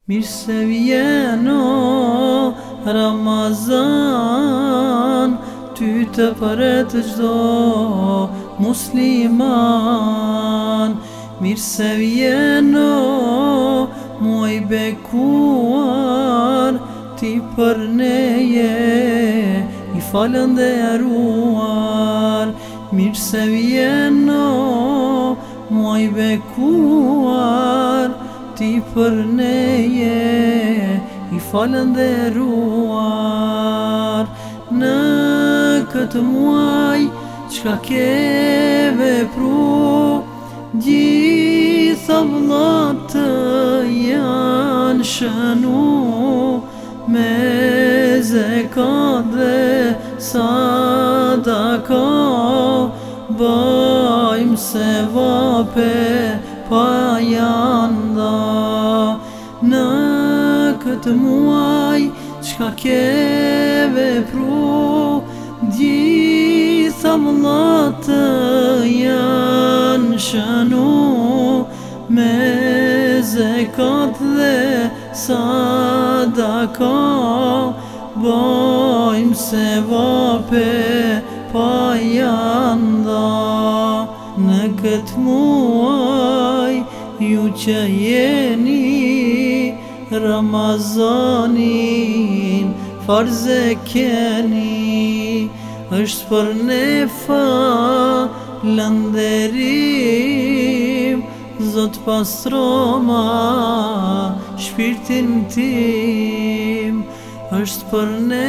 Mirësevjen o Ramazan, ty të përret gjdo musliman. Mirësevjen o muaj bekuar, ti për neje i falënderuar. Mirësevjen o muaj bekuar, ti për neje i falënderuar. Në këtë muaj qka ke vepru, gjitha vëllat të janë shënu, me zekat dhe sadaka bajmë se vape pa janë da. Në këtë muaj qka ke vepru, gjitha vëllat të janë shënu, me zekat dhe sadaka bajmë se vape pa janë da. Në këtë muaj ju që jeni Ramazanin farze keni, është për ne falënderim, Zot pastroma shpirtin tim. Është për ne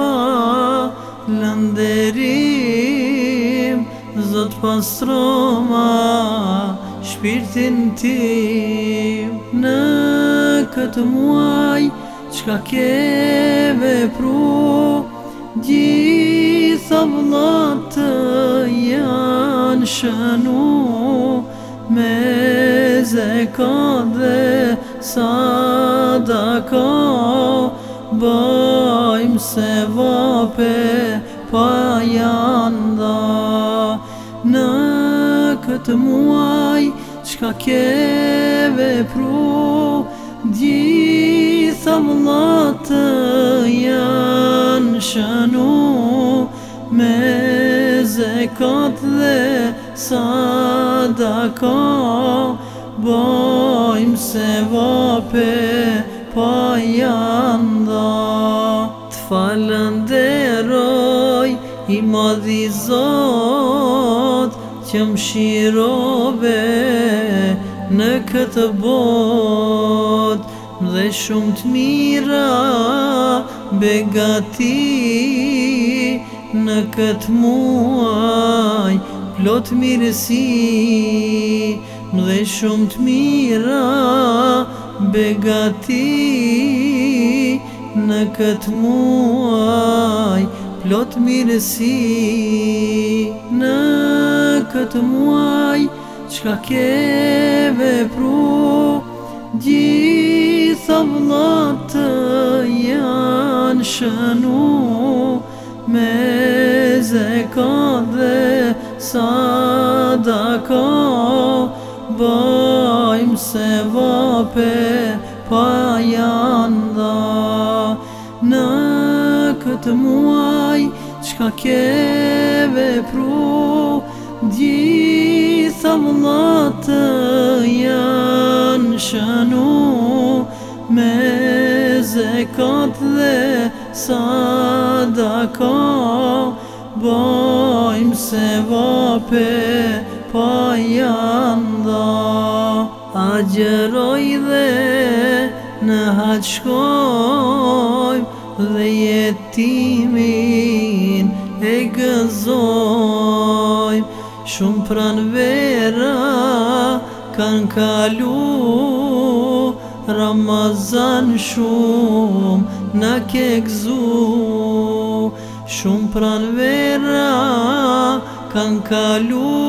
falënderim, Zot pastroma shpirtin tim. Në këtë muaj qka ke vepru, gjitha vëllat të janë shënu, me zekat dhe sadaka bajmë se vape pa janë da. Në këtë muaj qka ke vepru, gjitha vëllat të janë shënu, me zekat dhe sadaka bajmë se vape pa janë da. Të falënderoj i madhi Zot, që më shirove në këtë bot, dhe shumë të mira begati në këtë muaj plot mirësi. Dhe shumë të mira begati në këtë muaj plot mirësi. Në këtë muaj qka ke vepru, gjitha vëllat të janë shënu, me zekat dhe sadaka bajmë se vape pa janë da. Në këtë muaj qka ke vepru, gjitha vëllat të janë shënu, me zekat dhe sadaka bajmë se vape pa janë da. Agjeroj dhe në haq shkojmë, dhe jetimin e gëzojmë. Shumë pranvera kanë kalu, Ramazan shumë na ke gëzu. Shumë pranvera kanë kalu,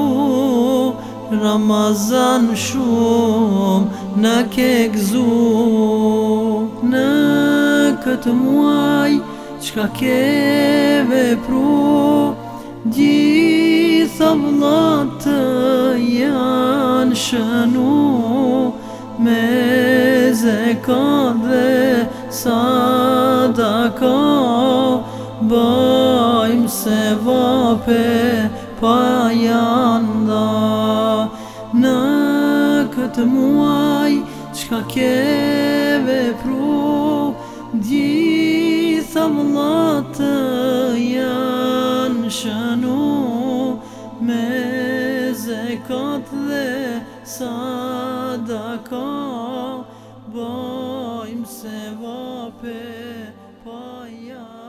Ramazan shumë na ke gëzu. Në këtë muaj qka ke vepru, gjitha vëllat të janë shënu, me zekat dhe sadaka, bajmë se vape pa janda. Në këtë muaj qka ke vepru, gjitha vëllatë janë shënu, me zekat dhe sadaka, bajmë se vape pa janda.